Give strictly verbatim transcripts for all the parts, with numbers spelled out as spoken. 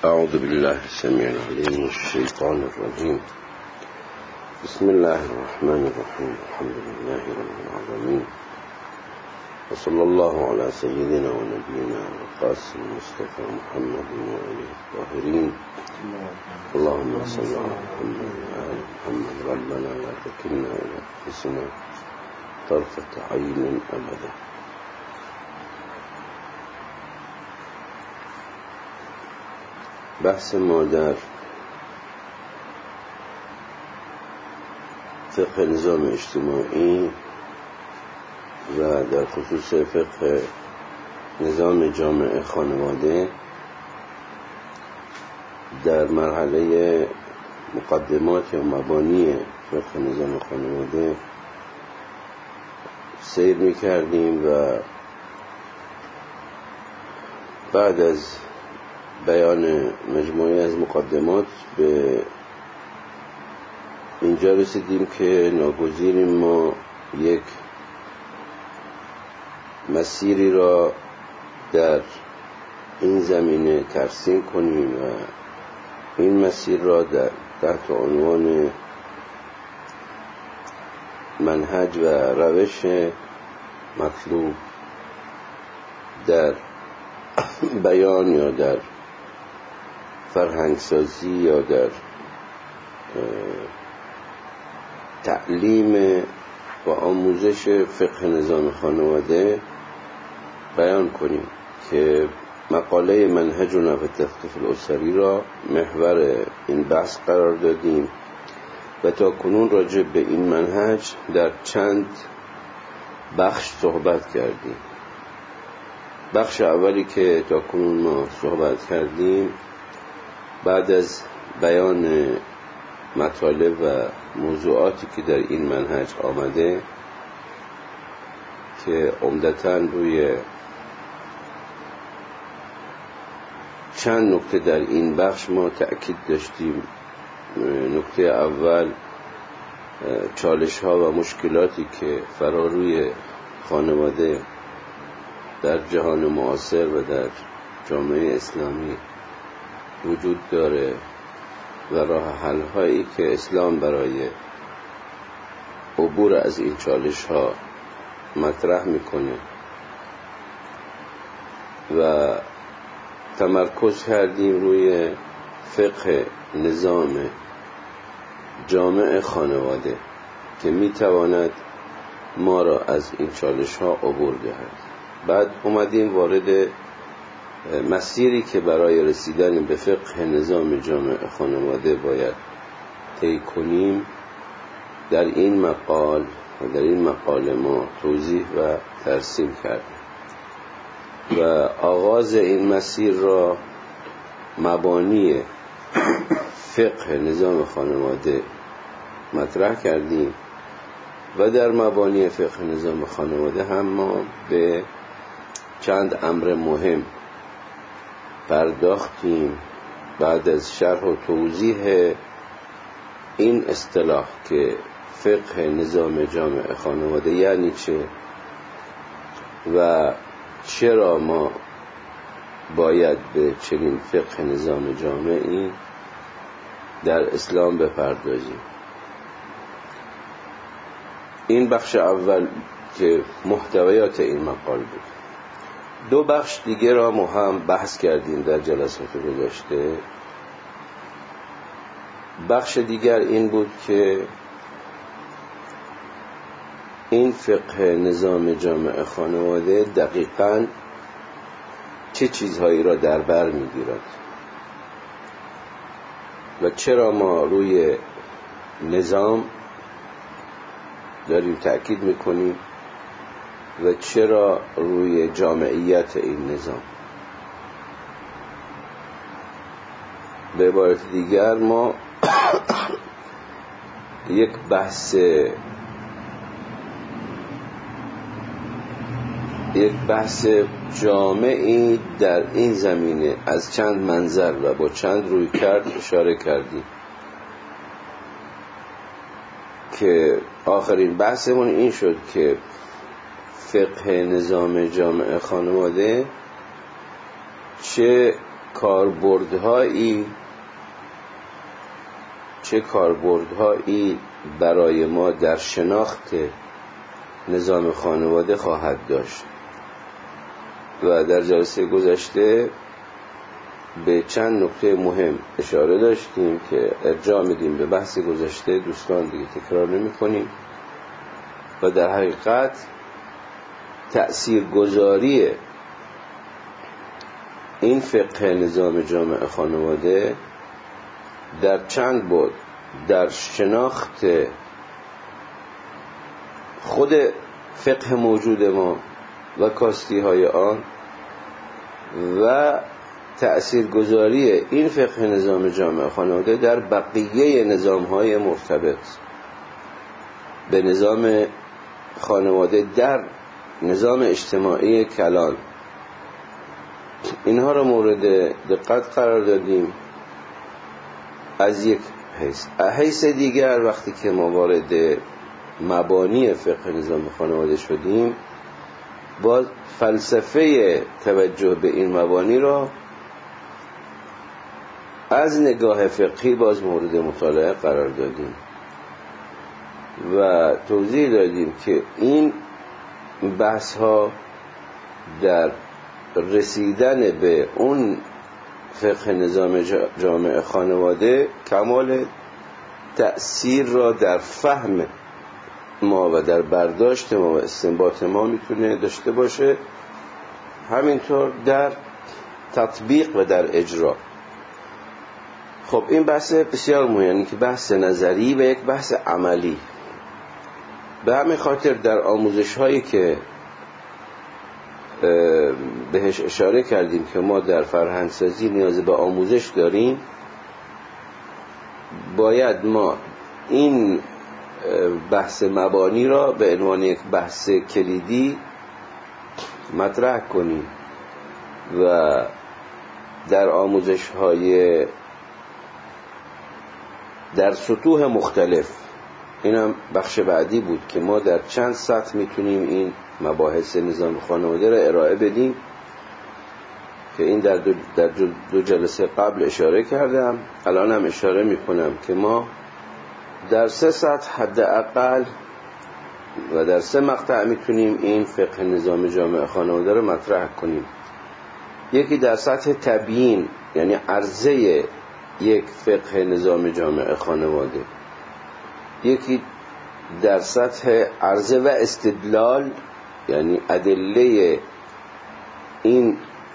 اعوذ بالله السميع العليم من الشيطان الرجيم. بسم الله الرحمن الرحيم. الحمد لله رب العالمين، وصلى الله على سيدنا ونبينا القاسم المصطفى محمد وآله الطاهرين. اللهم صل على محمد وآل محمد. ربنا لا تكلنا إلى أنفسنا طرفة عين أبدا. بحث ما در فقه نظام اجتماعی و در خصوص فقه نظام جامعه خانواده در مرحله مقدمات یا مبانی فقه نظام خانواده سیر می کردیم و بعد از بیان مجموعی از مقدمات به اینجا رسیدیم که ناگزیریم ما یک مسیری را در این زمینه ترسیم کنیم و این مسیر را در تحت عنوان منهج و روش مطلوب در بیان یا در فرهنگسازی یا در تعلیم و آموزش فقه نظام خانواده بیان کنیم که مقاله منهجنا فی التثقیف الاسری را محور این بحث قرار دادیم و تا کنون راجع به این منهج در چند بخش صحبت کردیم. بخش اولی که تا کنون ما صحبت کردیم بعد از بیان مطالب و موضوعاتی که در این منهج آمده که عمدتاً روی چند نکته در این بخش ما تأکید داشتیم. نکته اول چالش ها و مشکلاتی که فراروی خانواده در جهان معاصر و در جامعه اسلامی وجود داره و راه حل هایی که اسلام برای عبور از این چالش ها مطرح میکنه و تمرکز کردیم روی فقه نظام جامع خانواده که میتواند ما را از این چالش ها عبور دهد. بعد اومدیم وارد مسیری که برای رسیدن به فقه نظام جامع خانواده باید طی کنیم در این مقال و در این مقاله ما توضیح و ترسیم کردیم و آغاز این مسیر را مبانی فقه نظام خانواده مطرح کردیم و در مبانی فقه نظام خانواده هم ما به چند امر مهم پرداختیم بعد از شرح و توضیح این اصطلاح که فقه نظام جامع خانواده یعنی چه و چرا ما باید به چنین فقه نظام جامعی در اسلام بپردازیم. این بخش اول که محتویات این مقال بود. دو بخش دیگه را ما هم بحث کردیم در جلسات گذشته. بخش دیگر این بود که این فقه نظام جامع خانواده دقیقاً چه چیزهایی را در بر می‌گیرد و چرا ما روی نظام داریم تأکید می‌کنیم و چرا روی جامعیت این نظام. به عبارت دیگر ما یک بحث یک بحث جامعی در این زمینه از چند منظر و با چند روی کرد اشاره کردیم که آخرین بحثمون این شد که فقه نظام جامع خانواده چه کاربردهایی چه کاربردهایی برای ما در شناخت نظام خانواده خواهد داشت. و در جلسه گذشته به چند نکته مهم اشاره داشتیم که ارجاع میدیم به بحث گذشته، دوستان دیگه تکرار نمی کنیم. و در حقیقت تأثیرگذاری این فقه نظام جامع خانواده در چند بعد، در شناخت خود فقه موجود ما و کاستی های آن و تأثیرگذاری این فقه نظام جامع خانواده در بقیه نظام های مرتبط به نظام خانواده در نظام اجتماعی کلان، اینها را مورد دقت قرار دادیم. از یک حیث حیث دیگر وقتی که ما وارد مبانی فقه نظام خانواده شدیم، باز فلسفه توجه به این مبانی را از نگاه فقهی باز مورد مطالعه قرار دادیم و توضیح دادیم که این بحث ها در رسیدن به اون فقه نظام جامع خانواده کمال تأثیر را در فهم ما و در برداشت ما و استنباط ما میتونه داشته باشه، همینطور در تطبیق و در اجرا. خب این بحث بسیار مهمه، یعنی که بحث نظری و یک بحث عملی. به همین خاطر در آموزش هایی که بهش اشاره کردیم که ما در فرهنگسازی نیاز به آموزش داریم، باید ما این بحث مبانی را به عنوان یک بحث کلیدی مطرح کنیم و در آموزش های در سطوح مختلف، این هم بخش بعدی بود که ما در چند سطح میتونیم این مباحث نظام خانواده را ارائه بدیم که این در دو, در دو جلسه قبل اشاره کردم. الان هم اشاره میکنم که ما در سه سطح حداقل و در سه مقطع میتونیم این فقه نظام جامع خانواده را مطرح کنیم. یکی در سطح تبیین، یعنی عرضه یک فقه نظام جامع خانواده. یکی در سطح عرضه و استدلال، یعنی ادله این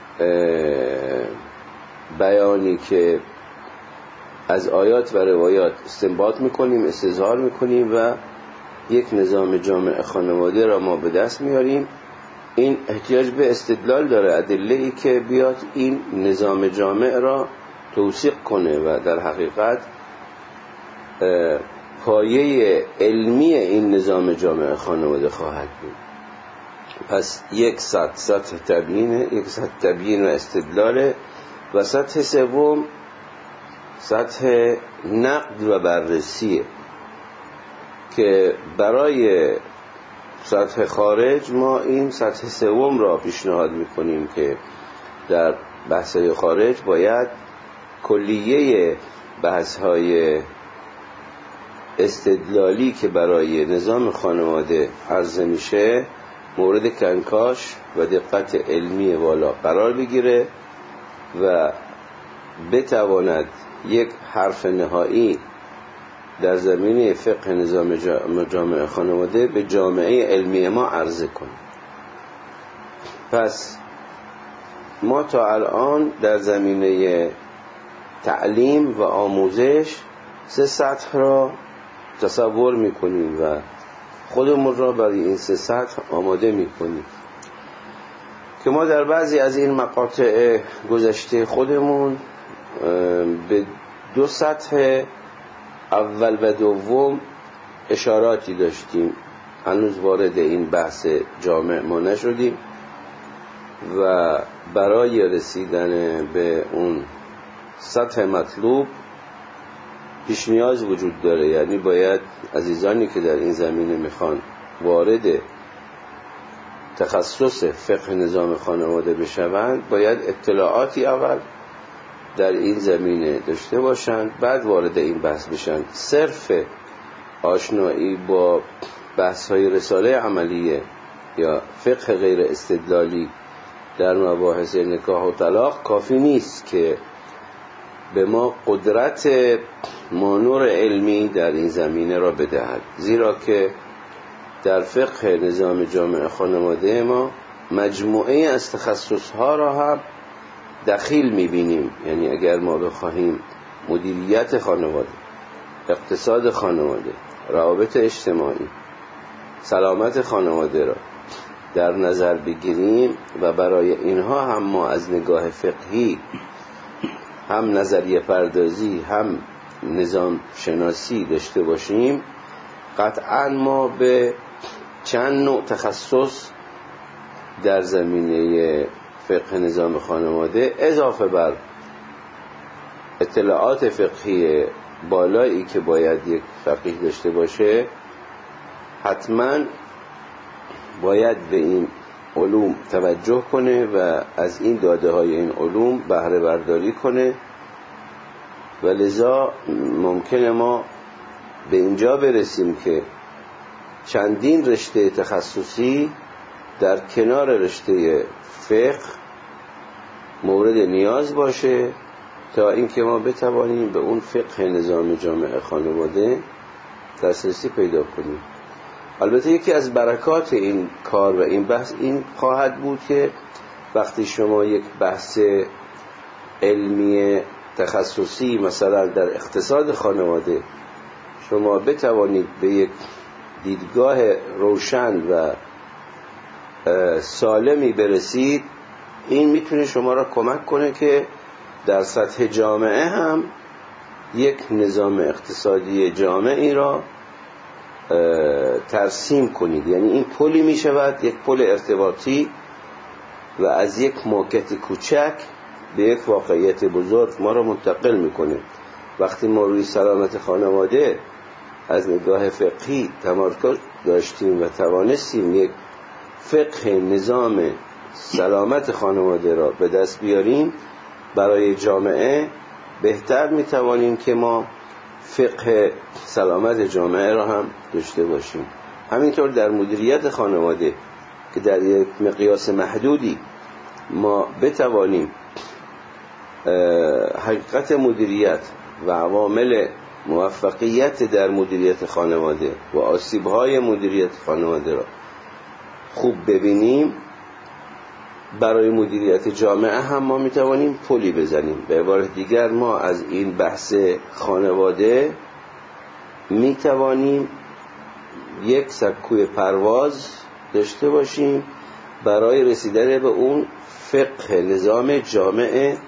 بیانی که از آیات و روایات استنباط میکنیم، استظهار میکنیم و یک نظام جامع خانواده را ما به دست میاریم. این احتیاج به استدلال داره، ادله‌ای که بیاد این نظام جامع را توثیق کنه و در حقیقت پایه علمی این نظام جامع خانواده خواهد بود. پس یک سطح سطح تبیینه، یک سطح تبیین و استدلاله و سطح سوم سطح نقد و بررسیه که برای سطح خارج ما این سطح سوم را پیشنهاد میکنیم که در بحث‌های خارج باید کلیه بحث‌های استدلالی که برای نظام خانواده عرضه میشه مورد کنکاش و دقت علمی والا قرار بگیره و بتواند یک حرف نهایی در زمینه فقه نظام جامع خانواده به جامعه علمی ما عرضه کنه. پس ما تا الان در زمینه تعلیم و آموزش سه سطح را تصور میکنیم و خودمون را برای این سه سطح آماده میکنیم که ما در بعضی از این مقاطع گذشته خودمون به دو سطح اول و دوم اشاراتی داشتیم. هنوز وارد این بحث جامع ما نشدیم و برای رسیدن به اون سطح مطلوب پیش نیاز وجود داره، یعنی باید عزیزانی که در این زمینه میخوان وارد تخصص فقه نظام خانواده بشوند باید اطلاعاتی اول در این زمینه داشته باشند، بعد وارد این بحث بشن. صرف آشنایی با بحث های رساله عملیه یا فقه غیر استدلالی در مباحث نکاح و طلاق کافی نیست که به ما قدرت مانور علمی در این زمینه را بدهد، زیرا که در فقه نظام جامعه خانواده ما مجموعه از تخصصها را هم دخیل می‌بینیم. یعنی اگر ما بخواهیم مدیریت خانواده، اقتصاد خانواده، روابط اجتماعی، سلامت خانواده را در نظر بگیریم و برای اینها هم ما از نگاه فقهی هم نظریه پردازی هم نظام شناسی داشته باشیم، قطعا ما به چند نوع تخصص در زمینه فقه نظام خانواده اضافه بر اطلاعات فقهی بالایی که باید یک فقیه داشته باشه، حتما باید به این علوم توجه کنه و از این داده های این علوم بهره برداری کنه و لذا ممکنه ما به اینجا برسیم که چندین رشته تخصصی در کنار رشته فقه مورد نیاز باشه تا اینکه ما بتوانیم به اون فقه نظام جامعه خانواده دسترسی پیدا کنیم. البته یکی از برکات این کار و این بحث این خواهد بود که وقتی شما یک بحث علمی تخصصی مثلا در اقتصاد خانواده شما بتوانید به یک دیدگاه روشن و سالمی برسید، این میتونه شما را کمک کنه که در سطح جامعه هم یک نظام اقتصادی جامعی را ترسیم کنید. یعنی این پلی می شود، یک پل ارتباطی و از یک موقعیت کوچک به یک واقعیت بزرگ ما را منتقل میکنه. وقتی ما روی سلامت خانواده از نگاه فقهی تمرکز داشتیم و توانستیم یک فقه نظام سلامت خانواده را به دست بیاریم برای جامعه، بهتر میتوانیم که ما فقه سلامت جامعه را هم داشته باشیم. همینطور در مدیریت خانواده که در یک مقیاس محدودی ما بتوانیم حقیقت مدیریت و عوامل موفقیت در مدیریت خانواده و آسیب‌های مدیریت خانواده را خوب ببینیم، برای مدیریت جامعه هم ما میتوانیم پلی بزنیم. به عبارت دیگر ما از این بحث خانواده میتوانیم یک سکوی پرواز داشته باشیم برای رسیدن به اون فقه نظام جامعه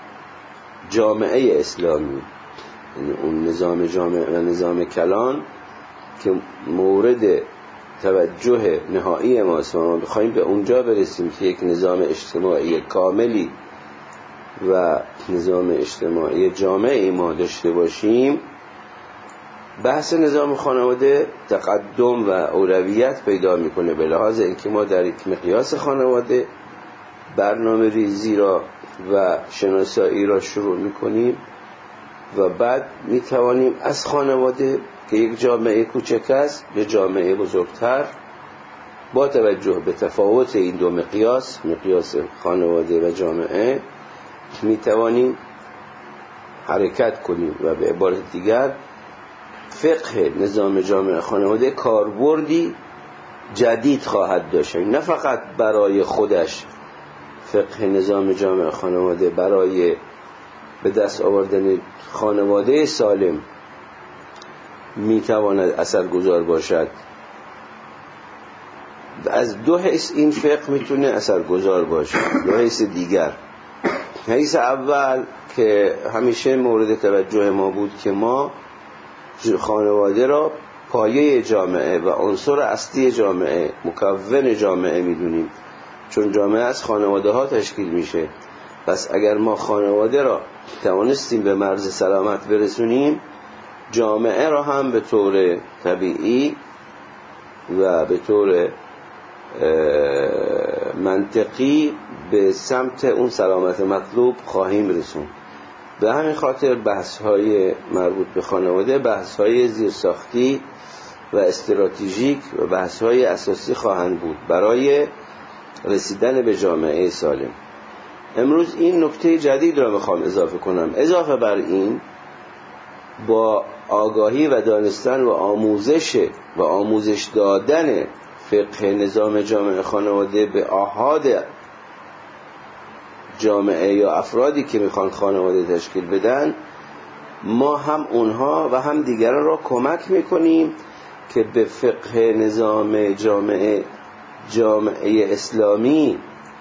جامعه اسلامی، یعنی اون نظام جامعه و نظام کلان که مورد توجه نهایی ماست و ما بخوایم به اونجا برسیم که یک نظام اجتماعی کاملی و نظام اجتماعی جامعی ما داشته باشیم. بحث نظام خانواده تقدم و اولویت پیدا میکنه به لحاظ اینکه ما در یک مقیاس خانواده برنامه ریزی را و شناسایی را شروع میکنیم و بعد میتوانیم از خانواده که یک جامعه کوچک است به جامعه بزرگتر با توجه به تفاوت این دو مقیاس، مقیاس خانواده و جامعه، میتوانیم حرکت کنیم و به عبارت دیگر فقه نظام جامعه خانواده کاربردی جدید خواهد داشت، نه فقط برای خودش. فقه نظام جامعه خانواده برای به دست آوردن خانواده سالم میتواند اثرگذار باشد. از دو حیث این فقه میتونه اثرگذار باشه. دو حیث دیگر، حیث اول که همیشه مورد توجه ما بود که ما خانواده را پایه جامعه و عنصر اصلی جامعه، مکون جامعه میدونیم، چون جامعه از خانواده ها تشکیل میشه. پس اگر ما خانواده را توانستیم به مرز سلامت برسونیم، جامعه را هم به طور طبیعی و به طور منطقی به سمت اون سلامت مطلوب خواهیم رسون. به همین خاطر بحث‌های مربوط به خانواده بحث‌های زیرساختی و استراتژیک و بحث‌های اساسی خواهند بود برای رسیدن به جامعه سالم. امروز این نکته جدید را میخوام اضافه کنم. اضافه بر این، با آگاهی و دانستن و آموزش و آموزش دادن فقه نظام جامعه خانواده به آحاد جامعه یا افرادی که میخوان خانواده تشکیل بدن، ما هم اونها و هم دیگران را کمک میکنیم که به فقه نظام جامعه جامعه اسلامی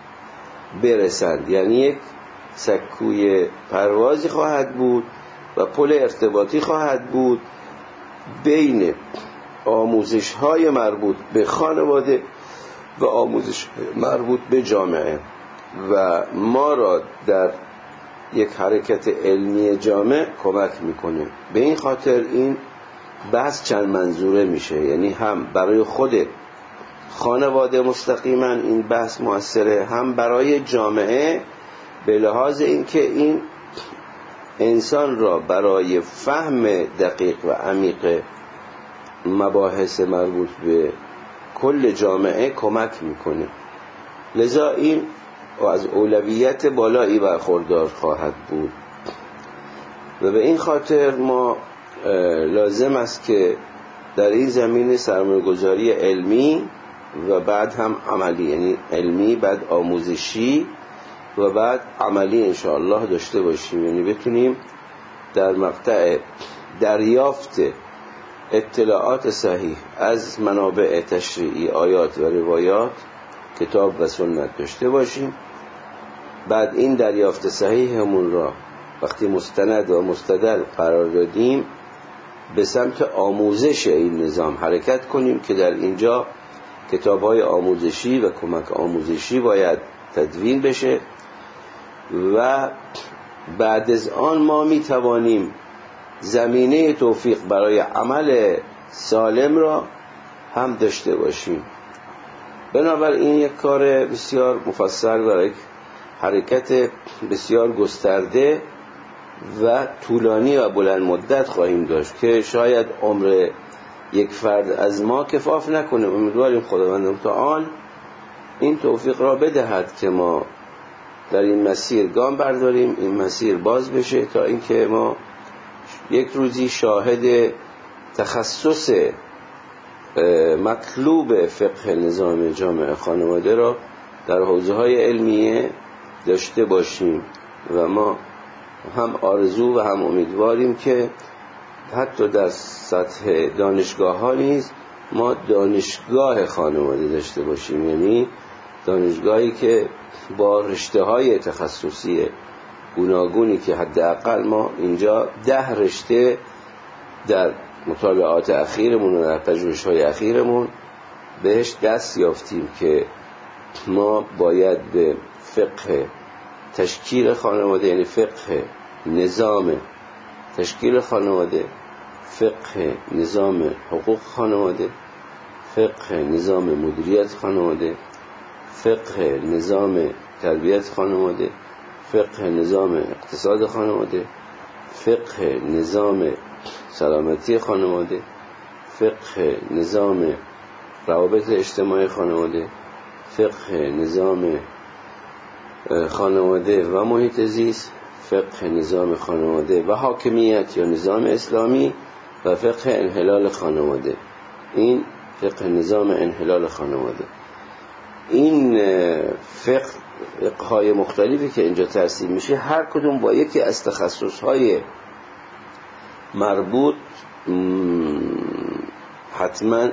برسند. یعنی یک سکوی پروازی خواهد بود و پل ارتباطی خواهد بود بین آموزش های مربوط به خانواده و آموزش مربوط به جامعه و ما را در یک حرکت علمی جامع کمک میکنه. به این خاطر این بحث چند منظوره میشه، یعنی هم برای خود خانواده مستقیما این بحث موثره، هم برای جامعه به لحاظ اینکه این انسان را برای فهم دقیق و عمیق مباحث مربوط به کل جامعه کمک میکنه. لذا این از اولویت بالایی برخوردار خواهد بود و به این خاطر ما لازم است که در این زمینه سرمایه‌گذاری علمی و بعد هم عملی، یعنی علمی بعد آموزشی و بعد عملی انشاءالله داشته باشیم، یعنی بتونیم در مقطع دریافت اطلاعات صحیح از منابع تشریعی، آیات و روایات، کتاب و سنت داشته باشیم. بعد این دریافت صحیح همون را وقتی مستند و مستدل قرار دادیم به سمت آموزش این نظام حرکت کنیم که در اینجا کتاب‌های آموزشی و کمک آموزشی باید تدوین بشه و بعد از آن ما می توانیم زمینه توفیق برای عمل سالم را هم داشته باشیم. بنابراین یک کار بسیار مفصل و یک حرکت بسیار گسترده و طولانی و بلند مدت خواهیم داشت که شاید عمر یک فرد از ما کفاف نکنه. امیدواریم خداوند متعال این توفیق را بدهد که ما در این مسیر گام برداریم، این مسیر باز بشه تا اینکه ما یک روزی شاهد تخصص مطلوب فقه نظام جامعه خانواده را در حوزه‌های علمیه داشته باشیم و ما هم آرزو و هم امیدواریم که حتی در سطح دانشگاه ها نیز ما دانشگاه خانواده داشته باشیم، یعنی دانشگاهی که با رشته های تخصصی گوناگونی که حداقل ما اینجا ده رشته در مطالعات اخیرمون و در پژوهش‌های اخیرمون بهش دست یافتیم که ما باید به فقه تشکیل خانواده، یعنی فقه نظام تشکیل خانواده، فقه نظام حقوق خانواده، فقه نظام مدیریت خانواده، فقه نظام تربیت خانواده، فقه نظام اقتصاد خانواده، فقه نظام سلامتی خانواده، فقه نظام روابط اجتماعی خانواده، فقه نظام خانواده و محیط زیست، فقه نظام خانواده و حاکمیت یا نظام اسلامی و فقه انحلال خانواده. این فقه نظام انحلال خانواده، این فقه های مختلفی که اینجا ترسیم میشه هر کدوم با یکی از تخصص های مربوط حتما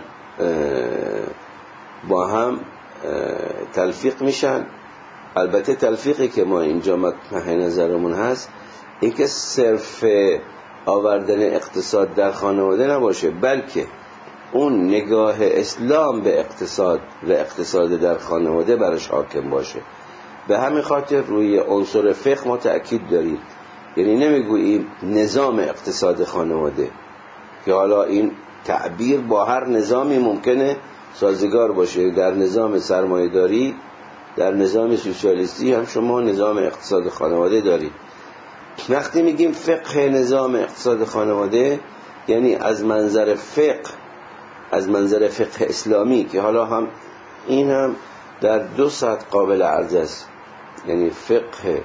با هم تلفیق میشن. البته تلفیقی که ما اینجا مطرح نظرمون هست این که صرف آوردن اقتصاد در خانواده نباشه، بلکه اون نگاه اسلام به اقتصاد و اقتصاد در خانواده برش حاکم باشه. به همین خاطر روی عنصر فقه ما تأکید داریم، یعنی نمیگوییم نظام اقتصاد خانواده که حالا این تعبیر با هر نظامی ممکنه سازگار باشه. در نظام سرمایه‌داری، در نظام سوسیالیستی هم شما نظام اقتصاد خانواده دارید، وقتی میگیم فقه نظام اقتصاد خانواده یعنی از منظر فقه، از منظر فقه اسلامی که حالا هم این هم در دو سطح قابل عرض است، یعنی فقه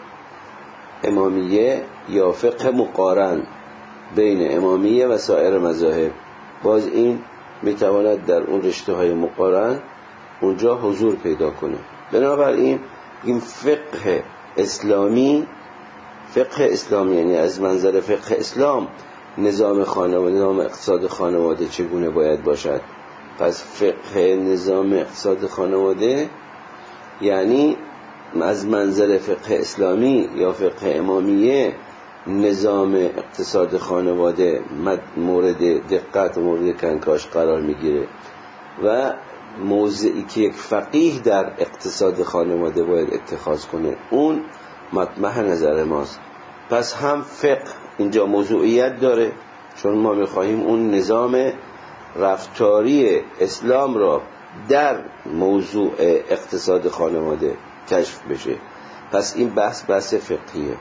امامیه یا فقه مقارن بین امامیه و سایر مذاهب. باز این میتواند در اون رشته های مقارن اونجا حضور پیدا کنه. بنابراین این فقه اسلامی، فقه اسلامی یعنی از منظر فقه اسلام نظام خانواده، نظام اقتصاد خانواده چگونه باید باشد. پس فقه نظام اقتصاد خانواده یعنی از منظر فقه اسلامی یا فقه امامیه نظام اقتصاد خانواده مورد دقت و مورد کنکاش قرار میگیره و موضعی که یک فقیه در اقتصاد خانواده باید اتخاذ کنه اون مطمح نظر ماست. پس هم فقه اینجا موضوعیت داره چون ما میخواهیم اون نظام رفتاری اسلام را در موضوع اقتصاد خانواده کشف بشه. پس این بحث بحث فقهیه.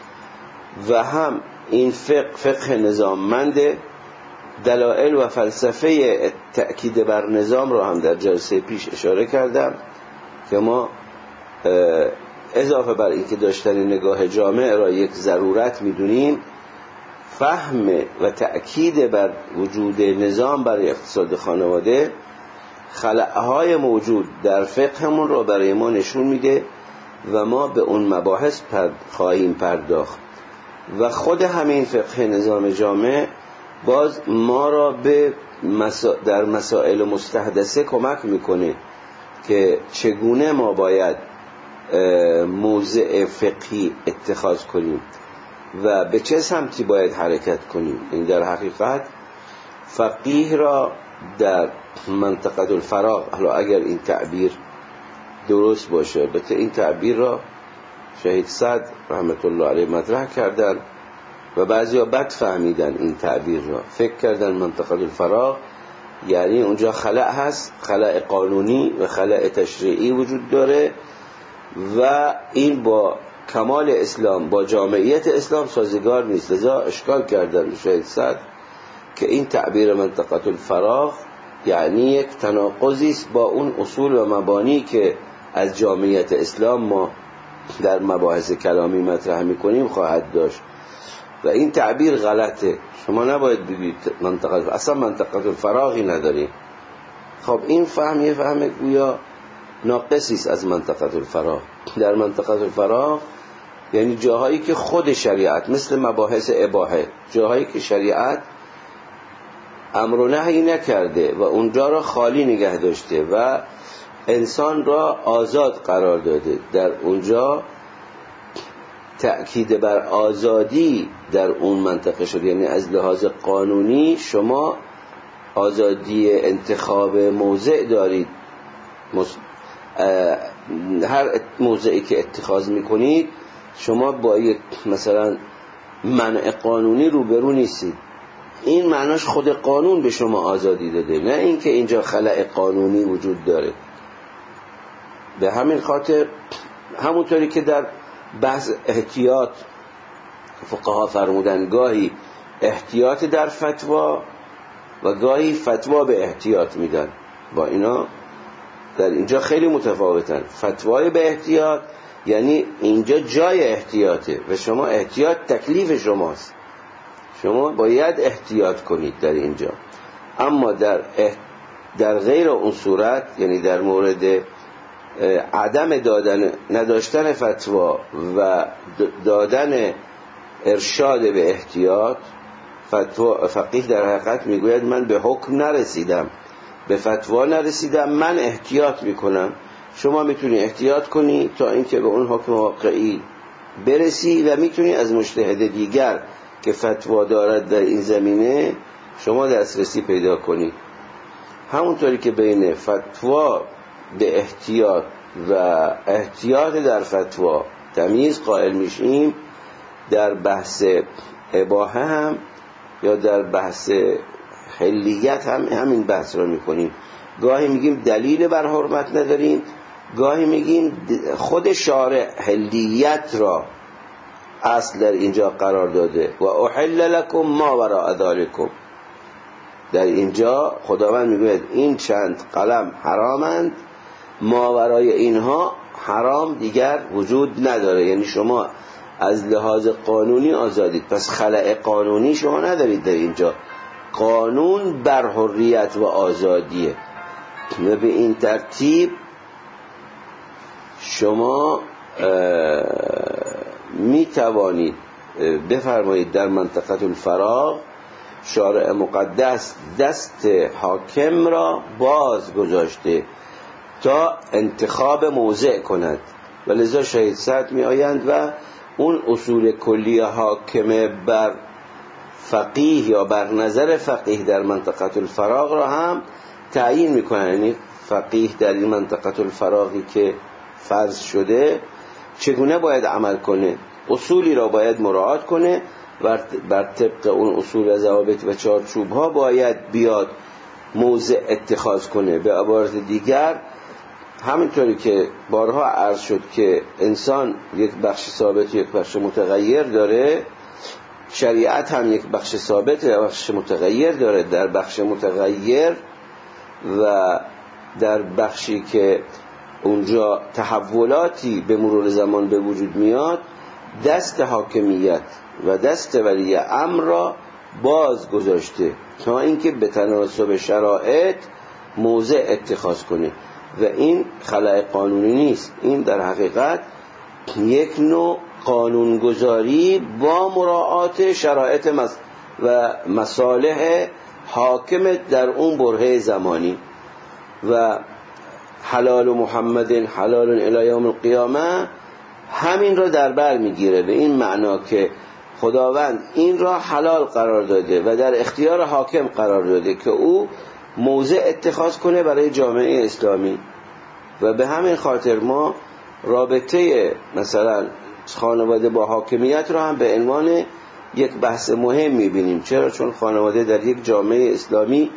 و هم این فقه فقه نظاممنده. دلائل و فلسفه تأکید بر نظام را هم در جلسه پیش اشاره کردم که ما اضافه بر این که داشتن نگاه جامع را یک ضرورت میدونیم، فهم و تأکید بر وجود نظام برای اقتصاد خانواده خلأهای موجود در فقهمون را برای ما نشون میده و ما به اون مباحث پر خواهیم پرداخت. و خود همین فقه نظام جامع باز ما را به مسا... در مسائل مستحدثه کمک میکنه که چگونه ما باید موضع فقهی اتخاذ کنیم و به چه سمتی باید حرکت کنیم. این در حقیقت فقیه را در منطقه الفراغ، حالا اگر این تعبیر درست باشه، البته این تعبیر را شهید صدر رحمت الله علیه مطرح کردن و بعضیا بد فهمیدن این تعبیر را، فکر کردن منطقه الفراغ یعنی اونجا خلأ هست، خلأ قانونی و خلأ تشریعی وجود داره و این با کمال اسلام، با جامعیت اسلام سازگار نیست. لذا اشکال کردن شهید صدر که این تعبیر منطقه الفراغ یعنی یک تناقضی است با اون اصول و مبانی که از جامعیت اسلام ما در مباحث کلامی مطرح میکنیم خواهد داشت و این تعبیر غلطه. شما نباید بگید منطقه، اصلا منطقه الفراغی نداریم. خب این فهم یه فهم گویا ناقصی است از منطقه الفراغ. در منطقه الفراغ یعنی جاهایی که خود شریعت، مثل مباحث اباحه، جاهایی که شریعت امر و نهی نکرده و اونجا را خالی نگه داشته و انسان را آزاد قرار داده، در اونجا تأکید بر آزادی در اون منطقه شده. یعنی از لحاظ قانونی شما آزادی انتخاب موضع دارید، هر موضعی که اتخاذ میکنید شما با یک مثلا منع قانونی روبرو نیستید. این معناش خود قانون به شما آزادی داده، نه اینکه اینجا خلأ قانونی وجود داره. به همین خاطر همونطوری که در بحث احتیاط فقها فرمودن گاهی احتیاط در فتوا و گاهی فتوا به احتیاط میدن، با اینا در اینجا خیلی متفاوتن. فتوای به احتیاط یعنی اینجا جای احتیاطه و شما احتیاط تکلیف شماست، شما باید احتیاط کنید در اینجا. اما در اح... در غیر اون صورت، یعنی در مورد عدم دادن نداشتن فتوا و دادن ارشاد به احتیاط، فتوا فقیه در حقیقت میگوید من به حکم نرسیدم، به فتوا نرسیدم، من احتیاط میکنم. شما میتونی احتیاط کنی تا اینکه به اون حکم واقعی برسی و میتونی از مجتهد دیگر که فتوا دارد در این زمینه شما دسترسی پیدا کنی. همونطوری که بین فتوا به احتیاط و احتیاط در فتوا تمیز قائل میشیم، در بحث اباحه هم یا در بحث حلیت هم همین بحث رو میکنیم. گاهی میگیم دلیل بر حرمت نداریم، گاهی میگیم خود شارع حلیت را اصل در اینجا قرار داده و احل لکم ما وراء ذالکم. در اینجا خداوند میگوید این چند قلم حرامند، ما ورای اینها حرام دیگر وجود نداره. یعنی شما از لحاظ قانونی آزادید، پس خلأ قانونی شما ندارید در اینجا. قانون بر حریت و آزادیه و به این ترتیب شما می توانید بفرمایید در منطقه الفراغ شارع مقدس دست حاکم را باز گذاشته تا انتخاب موضع کند و لذا شهید سعد می آیند و اون اصول کلی حاکم بر فقیه یا بر نظر فقیه در منطقه الفراغ را هم تعیین می کنند. یعنی فقیه در این منطقه الفراغی که فرض شده چگونه باید عمل کنه، اصولی را باید مراعات کنه و بر طبق اون اصول و ضوابط و چارچوب ها باید بیاد موضع اتخاذ کنه. به عبارت دیگر همینطوری که بارها عرض شد که انسان یک بخش ثابت و یک بخش متغیر داره، شریعت هم یک بخش ثابت و یک بخش متغیر داره. در بخش متغیر و در بخشی که اونجا تحولاتی به مرور زمان به وجود میاد، دست حاکمیت و دست ولی امر را باز گذاشته تا اینکه به تناسب شرایط موضع اتخاذ کنه و این خلأ قانونی نیست. این در حقیقت یک نوع قانونگذاری با مراعات شرایط و مصالح حاکم در اون برهه زمانی. و حلال محمد حلال الی یوم القیامه همین را در بر میگیره، به این معنا که خداوند این را حلال قرار داده و در اختیار حاکم قرار داده که او موضع اتخاذ کنه برای جامعه اسلامی. و به همین خاطر ما رابطه مثلا خانواده با حاکمیت را هم به عنوان یک بحث مهم میبینیم. چرا؟ چون خانواده در یک جامعه اسلامی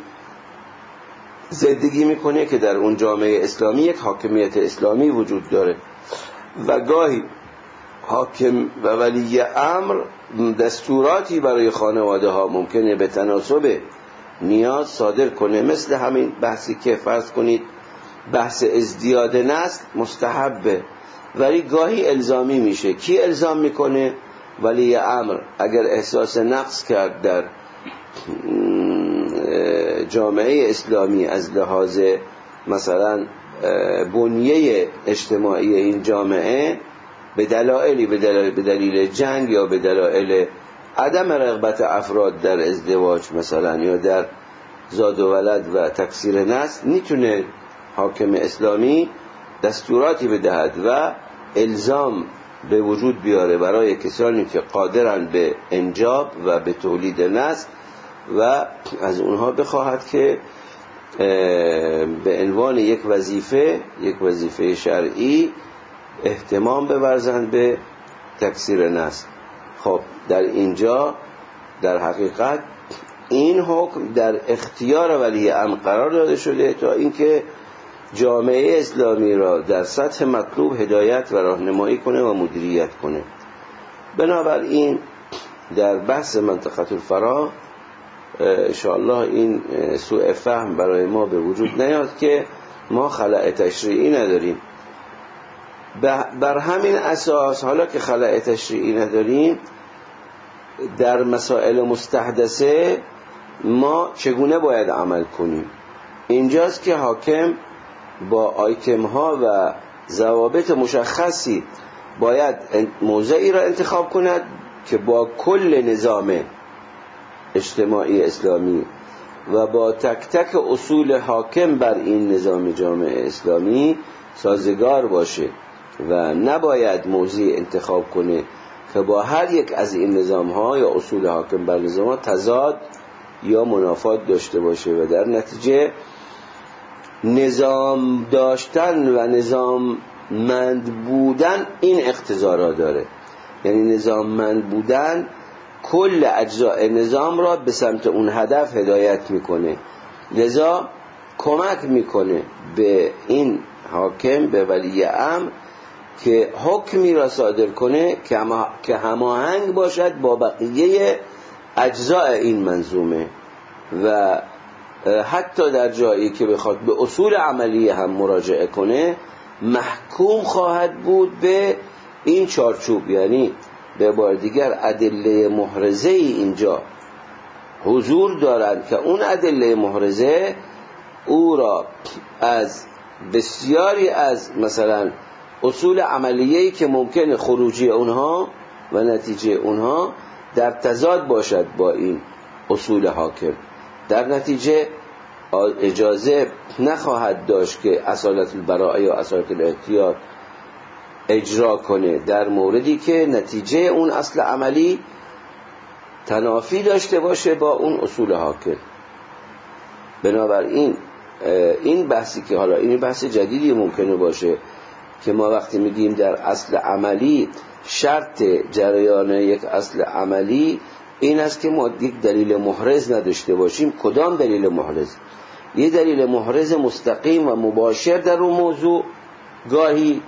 زندگی میکنه که در اون جامعه اسلامی یک حاکمیت اسلامی وجود داره و گاهی حاکم و ولی امر دستوراتی برای خانواده ها ممکنه به تناسب نیاز صادر کنه. مثل همین بحثی که فرض کنید بحث ازدیاد نسل مستحبه ولی گاهی الزامی میشه. کی الزام میکنه؟ ولی امر. اگر احساس نقص کرد در جامعه اسلامی از لحاظ مثلا بنیه اجتماعی این جامعه به دلایلی به دلیل, به دلیل جنگ یا به دلایل عدم رغبت افراد در ازدواج مثلا یا در زاد و ولد و تکثیر نسل، میتونه حاکم اسلامی دستوراتی بدهد و الزام به وجود بیاره برای کسانی که قادرن به انجاب و به تولید نسل و از اونها بخواهد که به عنوان یک وظیفه یک وظیفه شرعی اهتمام بورزند به تکثیر نسل. خب در اینجا در حقیقت این حکم در اختیار ولی امر قرار داده شده تا اینکه جامعه اسلامی را در سطح مطلوب هدایت و راهنمایی کنه و مدیریت کنه. بنابراین در بحث منطقه الفراغ انشاءالله این سوء فهم برای ما به وجود نیاد که ما خلأ تشریعی نداریم. بر همین اساس حالا که خلأ تشریعی نداریم در مسائل مستحدثه ما چگونه باید عمل کنیم؟ اینجاست که حاکم با آیتم ها و ضوابط مشخصی باید موضعی را انتخاب کند که با کل نظام اجتماعی اسلامی و با تک تک اصول حاکم بر این نظام جامعه اسلامی سازگار باشه و نباید موضعی انتخاب کنه که با هر یک از این نظام ها یا اصول حاکم بر نظام ها تضاد یا منافات داشته باشه و در نتیجه نظام داشتن و نظام مند بودن این اقتضا را داره. یعنی نظام مند بودن کل اجزاء نظام را به سمت اون هدف هدایت میکنه، لذا کمک میکنه به این حاکم به ولی امر که حکمی را صادر کنه که هماهنگ باشد با بقیه اجزاء این منظومه و حتی در جایی که بخواد به اصول عملی هم مراجعه کنه محکوم خواهد بود به این چارچوب. یعنی به بار دیگر ادله محرزه اینجا حضور دارند که اون ادله محرزه او را از بسیاری از مثلا اصول عملیه‌ای که ممکنه خروجی اونها و نتیجه اونها در تضاد باشد با این اصول حاکم، در نتیجه اجازه نخواهد داشت که اصالت البراءه یا اصالت الاحتیاط اجرا کنه در موردی که نتیجه اون اصل عملی تنافی داشته باشه با اون اصول حاکم. بنابراین این بحثی که حالا این بحث جدیدی ممکنه باشه که ما وقتی میگیم در اصل عملی شرط جریان یک اصل عملی این است که ما یک دلیل محرز نداشته باشیم. کدام دلیل محرز؟ یه دلیل محرز مستقیم و مباشر در اون موضوع گاهی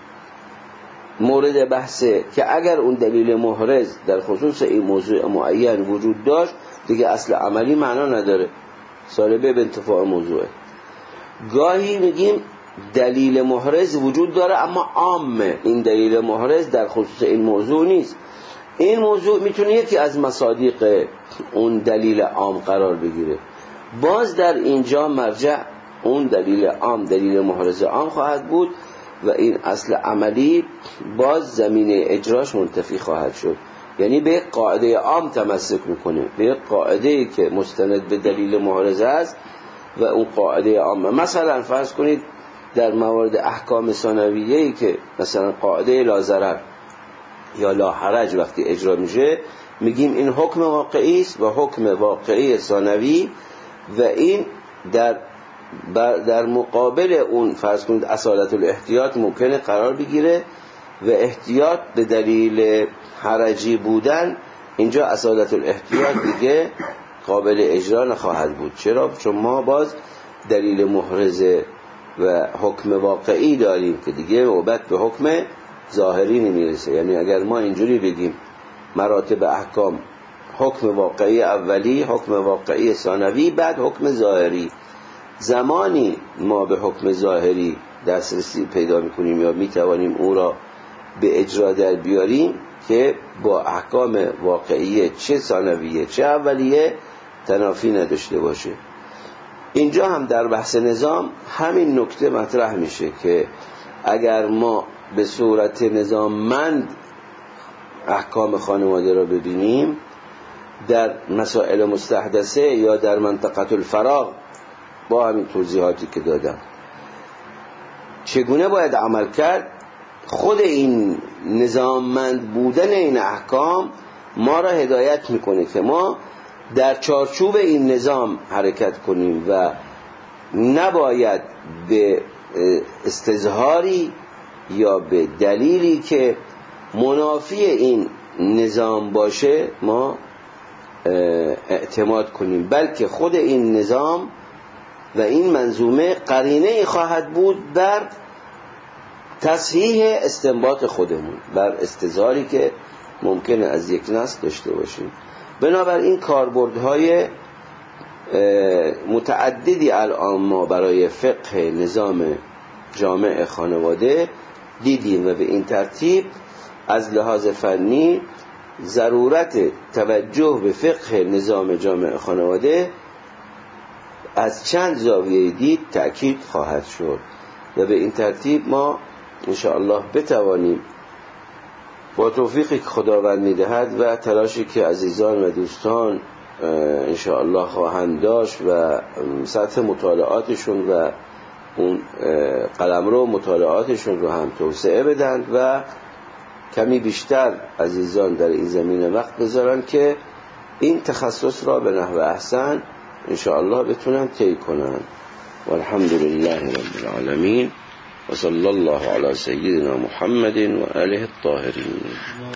مورد بحثه که اگر اون دلیل محرز در خصوص این موضوع معین وجود داشت دیگه اصل عملی معنا نداره، سالبه به انتفاع موضوعه. گاهی میگیم دلیل محرز وجود داره اما عامه، این دلیل محرز در خصوص این موضوع نیست. این موضوع میتونه یکی از مصادیق اون دلیل عام قرار بگیره، باز در اینجا مرجع اون دلیل عام دلیل محرز عام خواهد بود و این اصل عملی باز زمینه اجراش منتفی خواهد شد. یعنی به یک قاعده عام تمسک میکنه، به یک قاعده که مستند به دلیل محرز است و اون قاعده عام. مثلا فرض کنید در موارد احکام ثانویه‌ای که مثلا قاعده لا ضرر یا لا حرج وقتی اجرا میشه میگیم این حکم واقعی است و حکم واقعی ثانوی و این در در مقابل اون فرض کنید اصالت الاحتیاط ممکنه قرار بگیره و احتیاط به دلیل حرجی بودن اینجا اصالت الاحتیاط دیگه قابل اجرا نخواهد بود. چرا؟ چون ما باز دلیل محرز و حکم واقعی داریم که دیگه نوبت به حکم ظاهری نمیرسه. یعنی اگر ما اینجوری بگیم مراتب احکام حکم واقعی اولی، حکم واقعی ثانوی، بعد حکم ظاهری، زمانی ما به حکم ظاهری دسترسی پیدا میکنیم یا میتوانیم او را به اجرا در بیاریم که با احکام واقعی چه ثانویه چه اولیه تنافی نداشته باشه. اینجا هم در بحث نظام همین نکته مطرح میشه که اگر ما به صورت نظاممند احکام خانواده را ببینیم در مسائل مستحدثه یا در منطقه الفراغ با همین توضیحاتی که دادم چگونه باید عمل کرد، خود این نظاممند بودن این احکام ما را هدایت میکنه که ما در چارچوب این نظام حرکت کنیم و نباید به استظهاری یا به دلیلی که منافی این نظام باشه ما اعتماد کنیم، بلکه خود این نظام و این منظومه قرینه خواهد بود بر تصحیح استنباط خودمون، بر استظهاری که ممکنه از یک نص داشته باشیم. بنابراین کاربردهای متعددی الان ما برای فقه نظام جامع خانواده دیدیم و به این ترتیب از لحاظ فنی ضرورت توجه به فقه نظام جامع خانواده از چند زاویه دید تأکید خواهد شد و به این ترتیب ما انشاءالله بتوانیم با توفیقی که خداوند میدهد و تلاشی که عزیزان و دوستان انشاءالله خواهند داشت و سطح مطالعاتشون و اون قلمرو مطالعاتشون رو هم توسعه بدن و کمی بیشتر عزیزان در این زمینه وقت بذارن که این تخصص را به نحو احسن انشاءالله بتونن طی کنن. والحمد لله رب العالمین و صلی الله علی سیدنا محمد و آله الطاهرین.